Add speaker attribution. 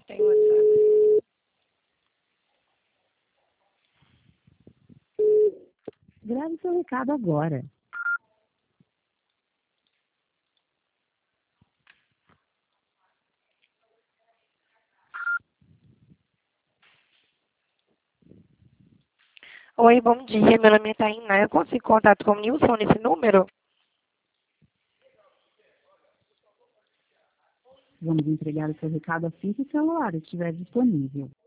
Speaker 1: tem WhatsApp.
Speaker 2: Grave seu recado agora.
Speaker 1: Oi, bom dia. Meu nome é Tainá. Eu consigo contato com o Nilson nesse número?
Speaker 2: Vamos entregar o seu recado assim que o celular estiver disponível.